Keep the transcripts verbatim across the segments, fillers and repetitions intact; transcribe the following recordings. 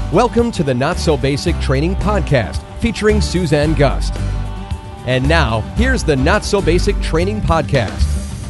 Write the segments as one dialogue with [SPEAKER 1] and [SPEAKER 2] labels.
[SPEAKER 1] Welcome to the Not So Basic Training Podcast featuring Suzanne Gust. And now, here's the Not So Basic Training Podcast.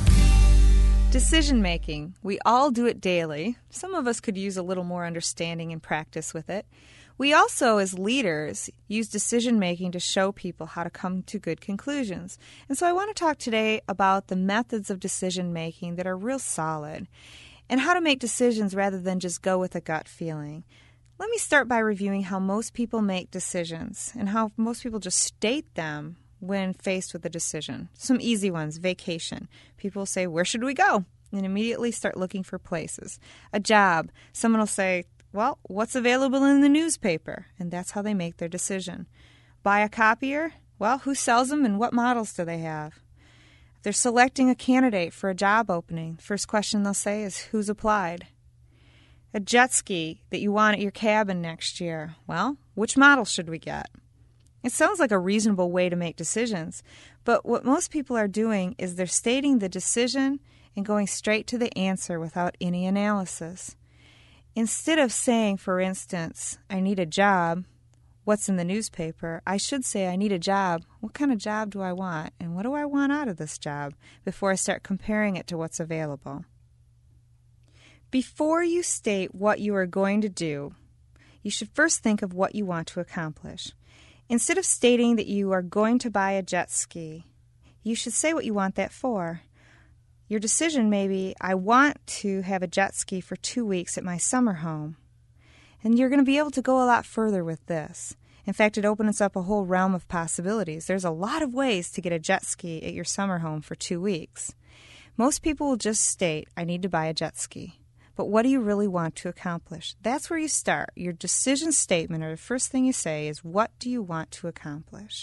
[SPEAKER 2] Decision making. We all do it daily. Some of us could use a little more understanding and practice with it. We also, as leaders, use decision making to show people how to come to good conclusions. And so I want to talk today about the methods of decision making that are real solid and how to make decisions rather than just go with a gut feeling. Let me start by reviewing how most people make decisions and how most people just state them when faced with a decision. Some easy ones: vacation. People say, where should we go? And immediately start looking for places. A job. Someone will say, well, what's available in the newspaper? And that's how they make their decision. Buy a copier? Well, who sells them and what models do they have? If they're selecting a candidate for a job opening, first question they'll say is, who's applied? A jet ski that you want at your cabin next year. Well, which model should we get? It sounds like a reasonable way to make decisions, but what most people are doing is they're stating the decision and going straight to the answer without any analysis. Instead of saying, for instance, I need a job, what's in the newspaper, I should say I need a job. What kind of job do I want? And what do I want out of this job before I start comparing it to what's available? Before you state what you are going to do, you should first think of what you want to accomplish. Instead of stating that you are going to buy a jet ski, you should say what you want that for. Your decision may be, I want to have a jet ski for two weeks at my summer home. And you're going to be able to go a lot further with this. In fact, it opens up a whole realm of possibilities. There's a lot of ways to get a jet ski at your summer home for two weeks. Most people will just state, I need to buy a jet ski. But what do you really want to accomplish? That's where you start. Your decision statement, or the first thing you say, is what do you want to accomplish?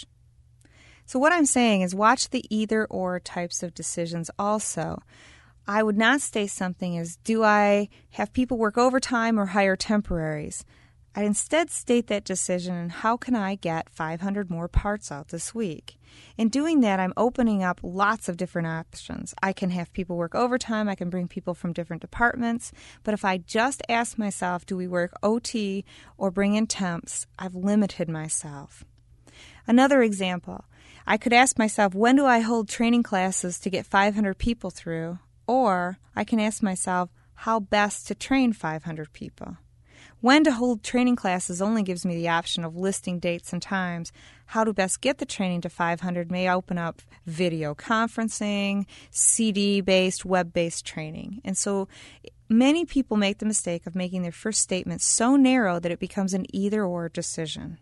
[SPEAKER 2] So what I'm saying is watch the either-or types of decisions also. I would not state something as, do I have people work overtime or hire temporaries? I'd instead state that decision and how can I get five hundred more parts out this week? In doing that, I'm opening up lots of different options. I can have people work overtime. I can bring people from different departments. But if I just ask myself, do we work O T or bring in temps, I've limited myself. Another example, I could ask myself, when do I hold training classes to get five hundred people through? Or I can ask myself, how best to train five hundred people? When to hold training classes only gives me the option of listing dates and times. How to best get the training to five hundred may open up video conferencing, C D-based, web-based training. And so many people make the mistake of making their first statement so narrow that it becomes an either-or decision.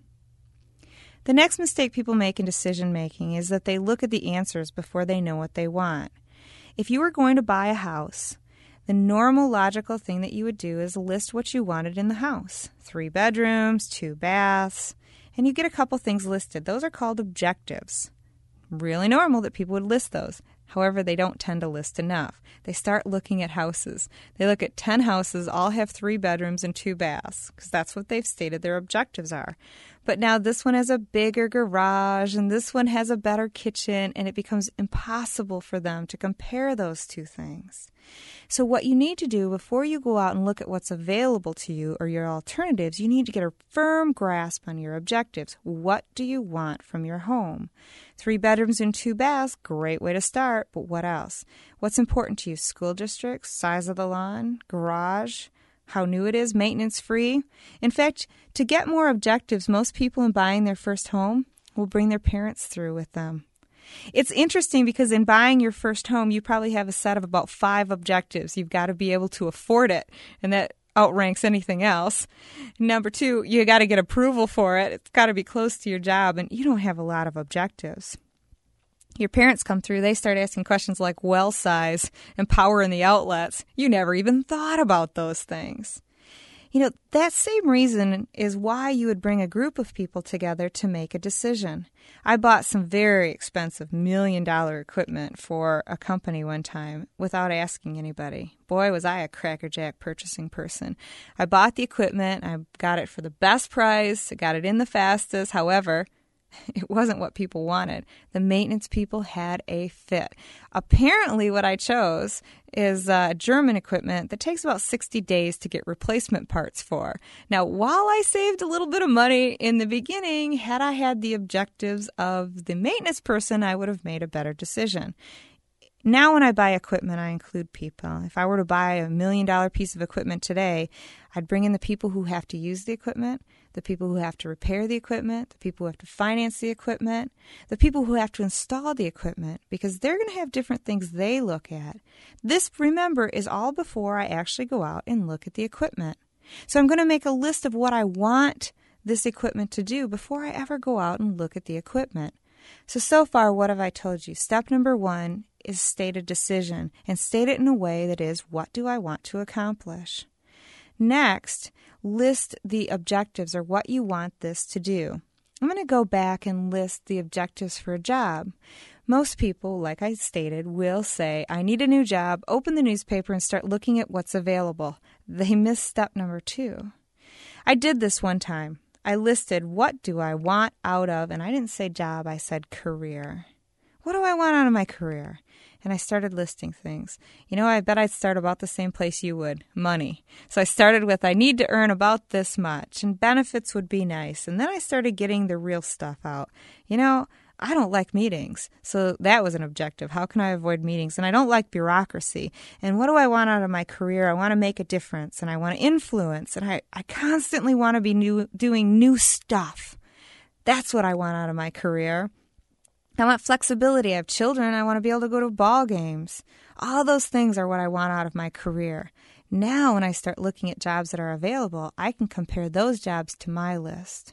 [SPEAKER 2] The next mistake people make in decision-making is that they look at the answers before they know what they want. If you were going to buy a house, the normal logical thing that you would do is list what you wanted in the house. Three bedrooms, two baths, and you get a couple things listed. Those are called objectives. Really normal that people would list those. However, they don't tend to list enough. They start looking at houses. They look at ten houses, all have three bedrooms and two baths, because that's what they've stated their objectives are. But now this one has a bigger garage, and this one has a better kitchen, and it becomes impossible for them to compare those two things. So what you need to do before you go out and look at what's available to you or your alternatives, you need to get a firm grasp on your objectives. What do you want from your home? Three bedrooms and two baths, great way to start, but what else? What's important to you? School districts, size of the lawn, garage, how new it is, maintenance free. In fact, to get more objectives, most people in buying their first home will bring their parents through with them. It's interesting because in buying your first home, you probably have a set of about five objectives. You've got to be able to afford it, and that outranks anything else. Number two, you got to get approval for it. It's got to be close to your job, and you don't have a lot of objectives. Your parents come through, they start asking questions like well size and power in the outlets. You never even thought about those things. You know, that same reason is why you would bring a group of people together to make a decision. I bought some very expensive million dollar equipment for a company one time without asking anybody. Boy, was I a crackerjack purchasing person. I bought the equipment. I got it for the best price. I got it in the fastest. However, It wasn't what people wanted. The maintenance people had a fit. Apparently what I chose is uh, German equipment that takes about sixty days to get replacement parts for. Now, while I saved a little bit of money in the beginning, had I had the objectives of the maintenance person, I would have made a better decision. Now when I buy equipment, I include people. If I were to buy a million dollar piece of equipment today, I'd bring in the people who have to use the equipment, the people who have to repair the equipment, the people who have to finance the equipment, the people who have to install the equipment, because they're going to have different things they look at. This, remember, is all before I actually go out and look at the equipment. So I'm going to make a list of what I want this equipment to do before I ever go out and look at the equipment. So, so far, what have I told you? Step number one is state a decision, and state it in a way that is, what do I want to accomplish? Next, list the objectives or what you want this to do. I'm going to go back and list the objectives for a job. Most people, like I stated, will say, I need a new job, open the newspaper, and start looking at what's available. They miss step number two. I did this one time. I listed, what do I want out of, and I didn't say job, I said career. What do I want out of my career? And I started listing things. You know, I bet I'd start about the same place you would, money. So I started with, I need to earn about this much, and benefits would be nice. And then I started getting the real stuff out. You know, I don't like meetings. So that was an objective. How can I avoid meetings? And I don't like bureaucracy. And what do I want out of my career? I want to make a difference, and I want to influence, and I, I constantly want to be new, doing new stuff. That's what I want out of my career. I want flexibility. I have children. I want to be able to go to ball games. All those things are what I want out of my career. Now, when I start looking at jobs that are available, I can compare those jobs to my list.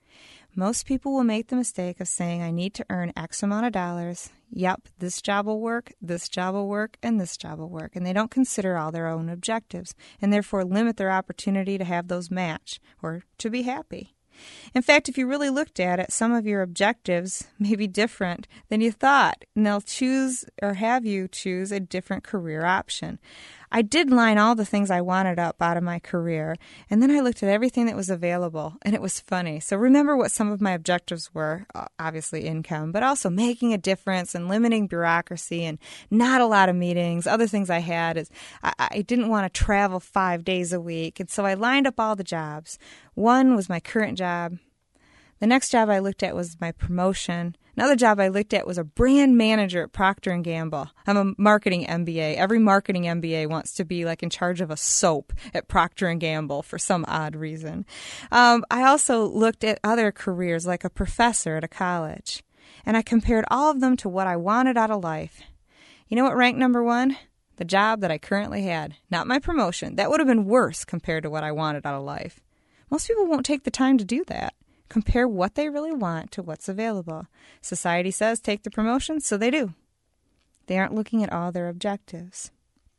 [SPEAKER 2] Most people will make the mistake of saying, I need to earn X amount of dollars. Yep, this job will work, this job will work, and this job will work. And they don't consider all their own objectives, and therefore limit their opportunity to have those match or to be happy. In fact, if you really looked at it, some of your objectives may be different than you thought, and they'll choose or have you choose a different career option. I did line all the things I wanted up out of my career, and then I looked at everything that was available, and it was funny. So remember what some of my objectives were, obviously income, but also making a difference and limiting bureaucracy and not a lot of meetings. Other things I had is I, I didn't want to travel five days a week, and so I lined up all the jobs. One was my current job. The next job I looked at was my promotion. Another job I looked at was a brand manager at Procter and Gamble. I'm a marketing M B A. Every marketing M B A wants to be like in charge of a soap at Procter and Gamble for some odd reason. Um, I also looked at other careers like a professor at a college, and I compared all of them to what I wanted out of life. You know what ranked number one? The job that I currently had, not my promotion. That would have been worse compared to what I wanted out of life. Most people won't take the time to do that. Compare what they really want to what's available. Society says take the promotion, so they do. They aren't looking at all their objectives.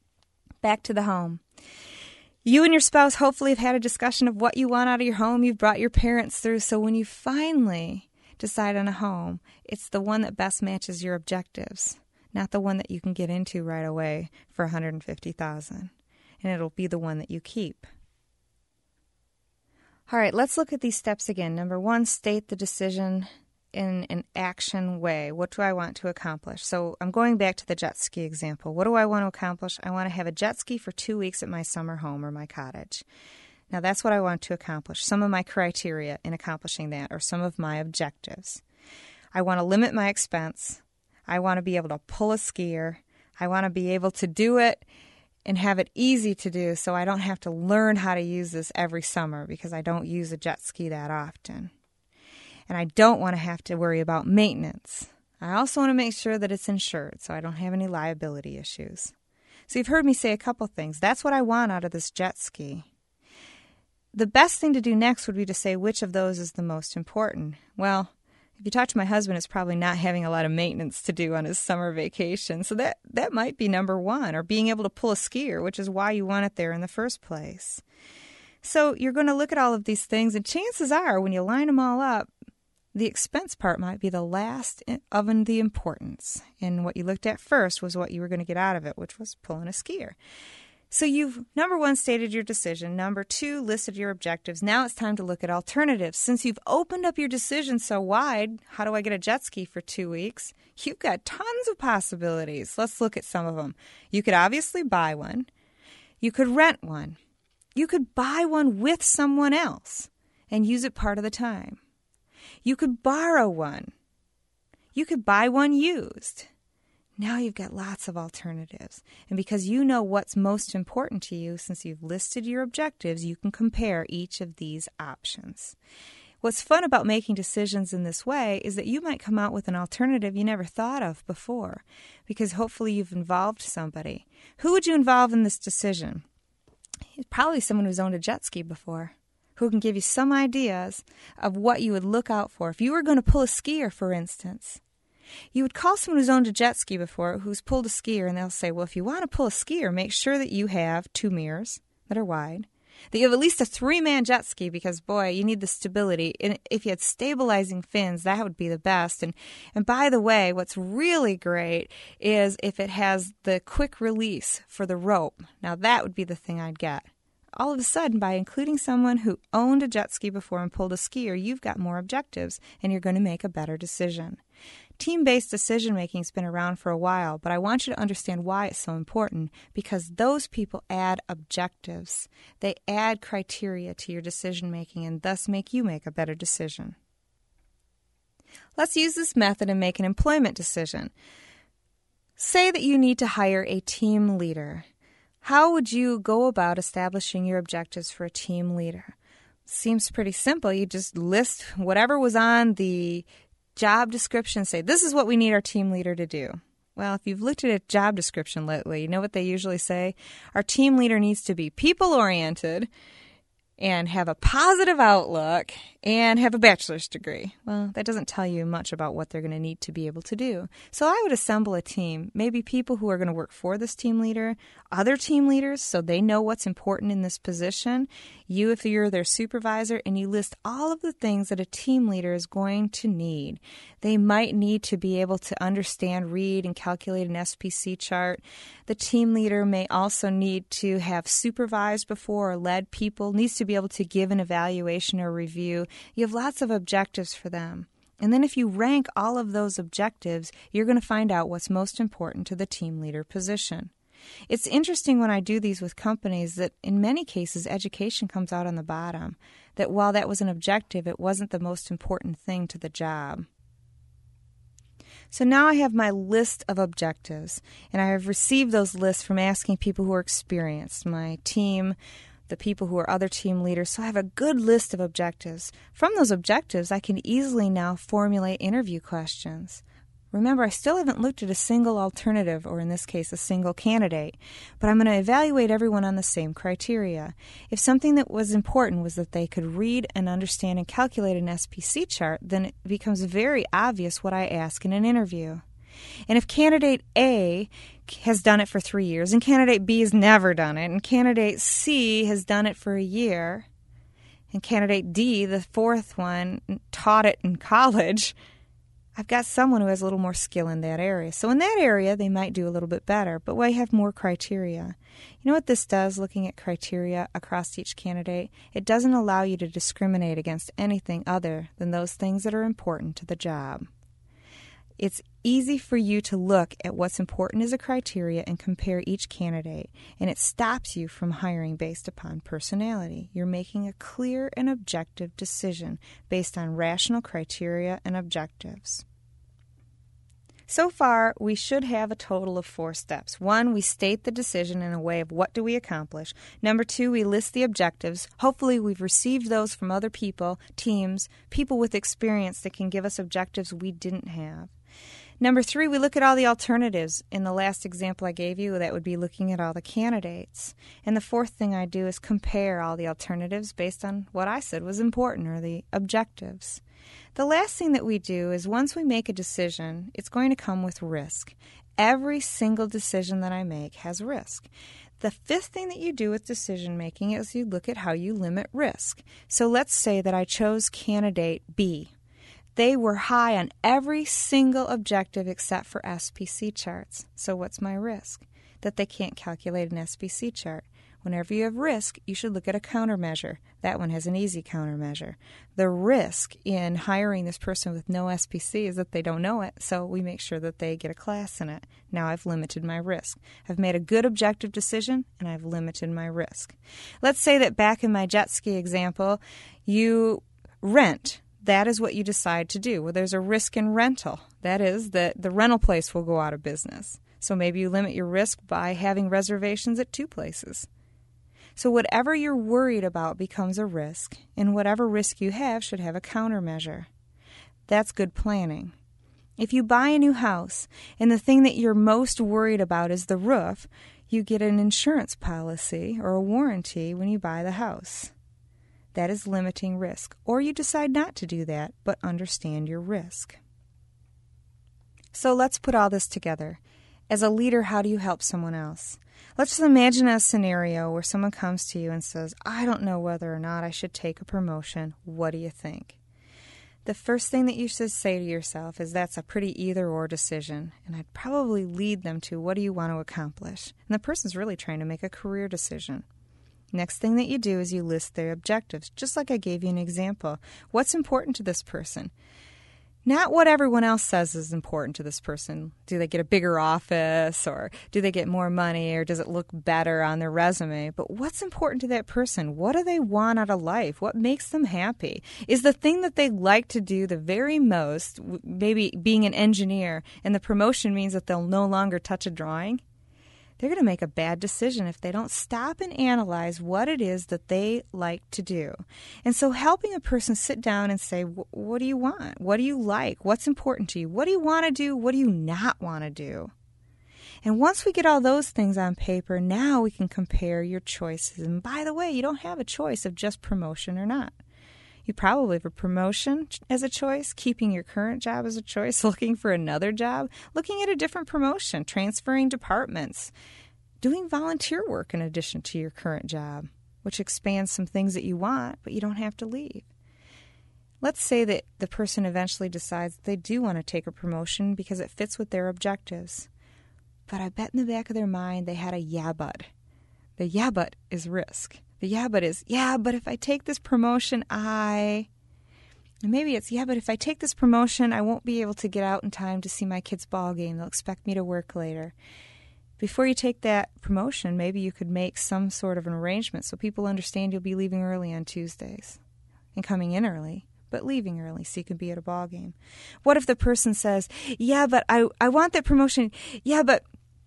[SPEAKER 2] Back to the home. You and your spouse hopefully have had a discussion of what you want out of your home. You've brought your parents through, so when you finally decide on a home, it's the one that best matches your objectives, not the one that you can get into right away for one hundred fifty thousand dollars. And it'll be the one that you keep. All right, let's look at these steps again. Number one, state the decision in an action way. What do I want to accomplish? So I'm going back to the jet ski example. What do I want to accomplish? I want to have a jet ski for two weeks at my summer home or my cottage. Now, that's what I want to accomplish. Some of my criteria in accomplishing that are some of my objectives. I want to limit my expense. I want to be able to pull a skier. I want to be able to do it and have it easy to do so I don't have to learn how to use this every summer because I don't use a jet ski that often. And I don't want to have to worry about maintenance. I also want to make sure that it's insured so I don't have any liability issues. So you've heard me say a couple things. That's what I want out of this jet ski. The best thing to do next would be to say which of those is the most important. Well, if you talk to my husband, it's probably not having a lot of maintenance to do on his summer vacation. So that, that might be number one, or being able to pull a skier, which is why you want it there in the first place. So you're going to look at all of these things, and chances are when you line them all up, the expense part might be the last of the importance. And what you looked at first was what you were going to get out of it, which was pulling a skier. So you've, number one, stated your decision. Number two, listed your objectives. Now it's time to look at alternatives. Since you've opened up your decision so wide, how do I get a jet ski for two weeks? You've got tons of possibilities. Let's look at some of them. You could obviously buy one. You could rent one. You could buy one with someone else and use it part of the time. You could borrow one. You could buy one used. Now you've got lots of alternatives. And because you know what's most important to you, since you've listed your objectives, you can compare each of these options. What's fun about making decisions in this way is that you might come out with an alternative you never thought of before, because hopefully you've involved somebody. Who would you involve in this decision? Probably someone who's owned a jet ski before, who can give you some ideas of what you would look out for. If you were going to pull a skier, for instance, you would call someone who's owned a jet ski before, who's pulled a skier, and they'll say, well, if you want to pull a skier, make sure that you have two mirrors that are wide, that you have at least a three-man jet ski, because, boy, you need the stability. And if you had stabilizing fins, that would be the best. And, and by the way, what's really great is if it has the quick release for the rope. Now, that would be the thing I'd get. All of a sudden, by including someone who owned a jet ski before and pulled a skier, you've got more objectives, and you're going to make a better decision. Team-based decision-making has been around for a while, but I want you to understand why it's so important, because those people add objectives. They add criteria to your decision-making and thus make you make a better decision. Let's use this method and make an employment decision. Say that you need to hire a team leader. How would you go about establishing your objectives for a team leader? Seems pretty simple. You just list whatever was on the job description, say, this is what we need our team leader to do. Well, if you've looked at a job description lately, you know what they usually say? Our team leader needs to be people-oriented and have a positive outlook and have a bachelor's degree. Well, that doesn't tell you much about what they're going to need to be able to do. So I would assemble a team, maybe people who are going to work for this team leader, other team leaders, so they know what's important in this position. You, if you're their supervisor, and you list all of the things that a team leader is going to need. They might need to be able to understand, read, and calculate an S P C chart. The team leader may also need to have supervised before or led people, needs to be able to give an evaluation or review. You have lots of objectives for them. And then if you rank all of those objectives, you're going to find out what's most important to the team leader position. It's interesting when I do these with companies that in many cases education comes out on the bottom, that while that was an objective, it wasn't the most important thing to the job. So now I have my list of objectives, and I have received those lists from asking people who are experienced, my team, the people who are other team leaders. So I have a good list of objectives. From those objectives, I can easily now formulate interview questions. Remember, I still haven't looked at a single alternative, or in this case, a single candidate, but I'm going to evaluate everyone on the same criteria. If something that was important was that they could read and understand and calculate an S P C chart, then it becomes very obvious what I ask in an interview. And if candidate A has done it for three years, and candidate B has never done it, and candidate C has done it for a year, and candidate D, the fourth one, taught it in college, I've got someone who has a little more skill in that area. So in that area, they might do a little bit better, but we have more criteria. You know what this does, looking at criteria across each candidate? It doesn't allow you to discriminate against anything other than those things that are important to the job. It's easy for you to look at what's important as a criteria and compare each candidate, and it stops you from hiring based upon personality. You're making a clear and objective decision based on rational criteria and objectives. So far, we should have a total of four steps. One, we state the decision in a way of what do we accomplish. Number two, we list the objectives. Hopefully, we've received those from other people, teams, people with experience that can give us objectives we didn't have. Number three, we look at all the alternatives. In the last example I gave you, that would be looking at all the candidates. And the fourth thing I do is compare all the alternatives based on what I said was important, or the objectives. The last thing that we do is once we make a decision, it's going to come with risk. Every single decision that I make has risk. The fifth thing that you do with decision making is you look at how you limit risk. So let's say that I chose candidate B. They were high on every single objective except for S P C charts. So what's my risk? that they can't calculate an S B C chart. Whenever you have risk, you should look at a countermeasure. That one has an easy countermeasure. The risk in hiring this person with no S B C is that they don't know it, so we make sure that they get a class in it. Now I've limited my risk. I've made a good objective decision, and I've limited my risk. Let's say that back in my jet ski example, you rent. That is what you decide to do. Well, there's a risk in rental. That is that the rental place will go out of business. So maybe you limit your risk by having reservations at two places. So whatever you're worried about becomes a risk, and whatever risk you have should have a countermeasure. That's good planning. If you buy a new house and the thing that you're most worried about is the roof, you get an insurance policy or a warranty when you buy the house. That is limiting risk. Or you decide not to do that, but understand your risk. So let's put all this together. As a leader, how do you help someone else? Let's just imagine a scenario where someone comes to you and says, I don't know whether or not I should take a promotion. What do you think? The first thing that you should say to yourself is that's a pretty either-or decision, and I'd probably lead them to what do you want to accomplish? And the person's really trying to make a career decision. Next thing that you do is you list their objectives, just like I gave you an example. What's important to this person? Not what everyone else says is important to this person. Do they get a bigger office, or do they get more money, or does it look better on their resume? But what's important to that person? What do they want out of life? What makes them happy? Is the thing that they like to do the very most, maybe being an engineer, and the promotion means that they'll no longer touch a drawing? They're going to make a bad decision if they don't stop and analyze what it is that they like to do. And so helping a person sit down and say, what do you want? What do you like? What's important to you? What do you want to do? What do you not want to do? And once we get all those things on paper, now we can compare your choices. And by the way, you don't have a choice of just promotion or not. You probably have a promotion as a choice, keeping your current job as a choice, looking for another job, looking at a different promotion, transferring departments, doing volunteer work in addition to your current job, which expands some things that you want, but you don't have to leave. Let's say that the person eventually decides they do want to take a promotion because it fits with their objectives. But I bet in the back of their mind they had a yeah but. The yeah but is risk. The yeah, but is, yeah, but if I take this promotion, I, and maybe it's, yeah, but if I take this promotion, I won't be able to get out in time to see my kid's ball game. They'll expect me to work later. Before you take that promotion, maybe you could make some sort of an arrangement so people understand you'll be leaving early on Tuesdays and coming in early, but leaving early so you can be at a ball game. What if the person says, yeah, but I, I want that promotion. Yeah, but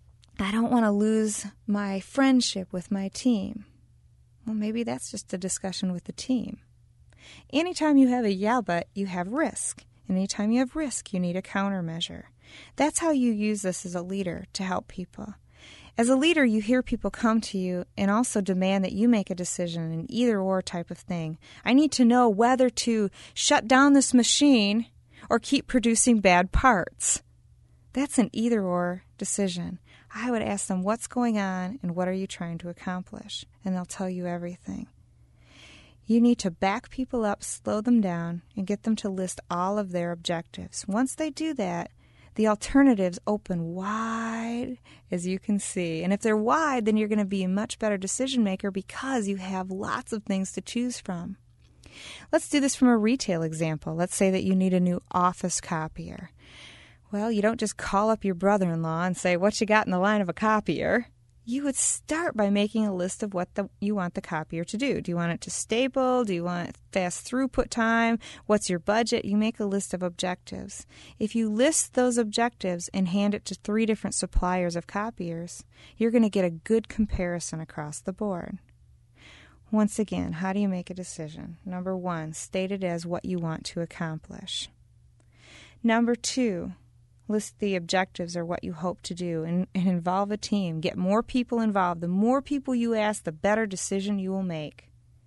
[SPEAKER 2] I don't want to lose my friendship with my team. Well, maybe that's just a discussion with the team. Anytime you have a yeah, but, you have risk. And anytime you have risk, you need a countermeasure. That's how you use this as a leader to help people. As a leader, you hear people come to you and also demand that you make a decision, an either-or type of thing. I need to know whether to shut down this machine or keep producing bad parts. That's an either-or decision. I would ask them, what's going on and what are you trying to accomplish? And they'll tell you everything. You need to back people up, slow them down, and get them to list all of their objectives. Once they do that, the alternatives open wide, as you can see. And if they're wide, then you're going to be a much better decision maker because you have lots of things to choose from. Let's do this from a retail example. Let's say that you need a new office copier. Well, you don't just call up your brother-in-law and say, what you got in the line of a copier? You would start by making a list of what the, you want the copier to do. Do you want it to staple? Do you want fast throughput time? What's your budget? You make a list of objectives. If you list those objectives and hand it to three different suppliers of copiers, you're going to get a good comparison across the board. Once again, how do you make a decision? Number one, state it as what you want to accomplish. Number two, list the objectives or what you hope to do and, and involve a team. Get more people involved. The more people you ask, the better decision you will make.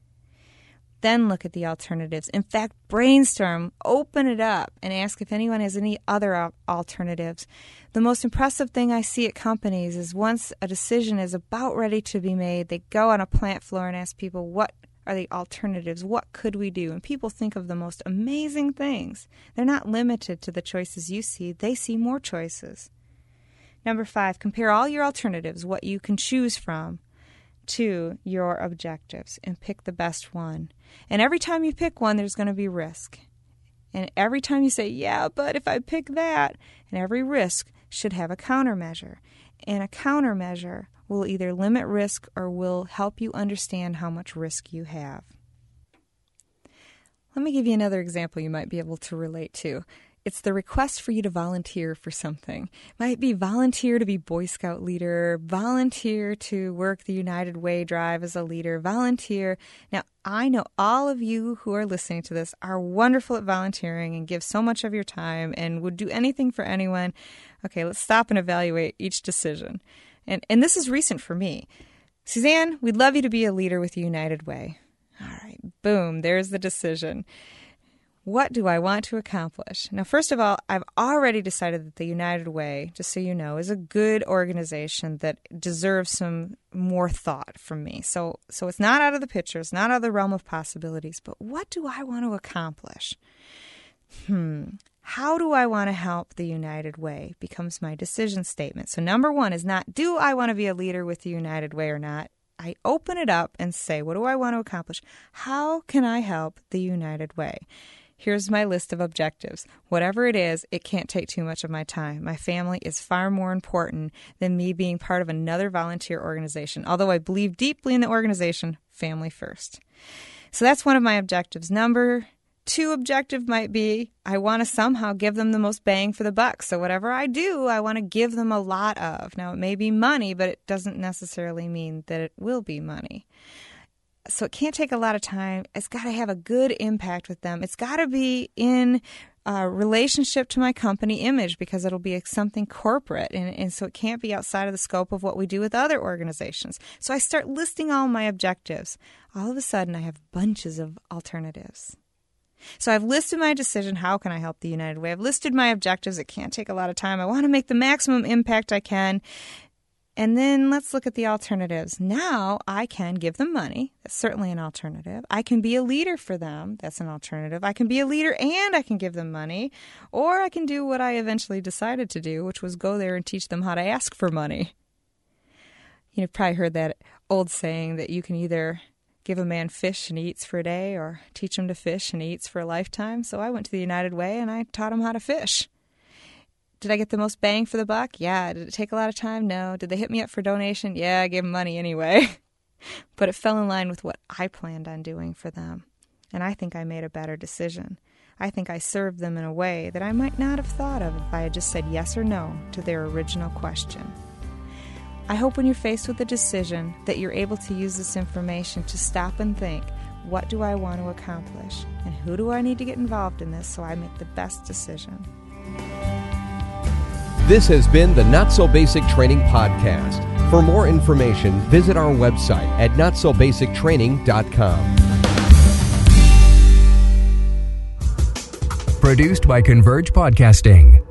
[SPEAKER 2] Then look at the alternatives. In fact, brainstorm, open it up, and ask if anyone has any other alternatives. The most impressive thing I see at companies is once a decision is about ready to be made, they go on a plant floor and ask people, what are the alternatives? What could we do? And people think of the most amazing things. They're not limited to the choices you see. They see more choices. Number five, compare all your alternatives, what you can choose from, to your objectives and pick the best one. And every time you pick one, there's going to be risk. And every time you say, yeah, but if I pick that, and every risk should have a countermeasure. And a countermeasure will either limit risk or will help you understand how much risk you have. Let me give you another example you might be able to relate to. It's the request for you to volunteer for something. It might be volunteer to be Boy Scout leader, volunteer to work the United Way drive as a leader, volunteer. Now, I know all of you who are listening to this are wonderful at volunteering and give so much of your time and would do anything for anyone. Okay, let's stop and evaluate each decision. And, and this is recent for me. Suzanne, we'd love you to be a leader with the United Way. All right, boom, there's the decision. What do I want to accomplish? Now, first of all, I've already decided that the United Way, just so you know, is a good organization that deserves some more thought from me. So, so it's not out of the picture. It's not out of the realm of possibilities. But what do I want to accomplish? Hmm. How do I want to help the United Way becomes my decision statement. So number one is not, do I want to be a leader with the United Way or not? I open it up and say, what do I want to accomplish? How can I help the United Way? Here's my list of objectives. Whatever it is, it can't take too much of my time. My family is far more important than me being part of another volunteer organization. Although I believe deeply in the organization, family first. So that's one of my objectives. Number two objective might be I want to somehow give them the most bang for the buck. So whatever I do, I want to give them a lot of. Now, it may be money, but it doesn't necessarily mean that it will be money. So it can't take a lot of time. It's got to have a good impact with them. It's got to be in uh, relationship to my company image because it'll be something corporate. And, and so it can't be outside of the scope of what we do with other organizations. So I start listing all my objectives. All of a sudden, I have bunches of alternatives. So I've listed my decision, how can I help the United Way? I've listed my objectives. It can't take a lot of time. I want to make the maximum impact I can. And then let's look at the alternatives. Now I can give them money. That's certainly an alternative. I can be a leader for them. That's an alternative. I can be a leader and I can give them money. Or I can do what I eventually decided to do, which was go there and teach them how to ask for money. You've probably heard that old saying that you can either give a man fish and he eats for a day or teach him to fish and he eats for a lifetime. So I went to the United Way and I taught him how to fish. Did I get the most bang for the buck? Yeah. Did it take a lot of time? No. Did they hit me up for donation? Yeah, I gave them money anyway. But it fell in line with what I planned on doing for them. And I think I made a better decision. I think I served them in a way that I might not have thought of if I had just said yes or no to their original question. I hope when you're faced with a decision that you're able to use this information to stop and think, what do I want to accomplish? And who do I need to get involved in this so I make the best decision?
[SPEAKER 1] This has been the Not So Basic Training Podcast. For more information, visit our website at not so basic training dot com.
[SPEAKER 3] Produced by Converge Podcasting.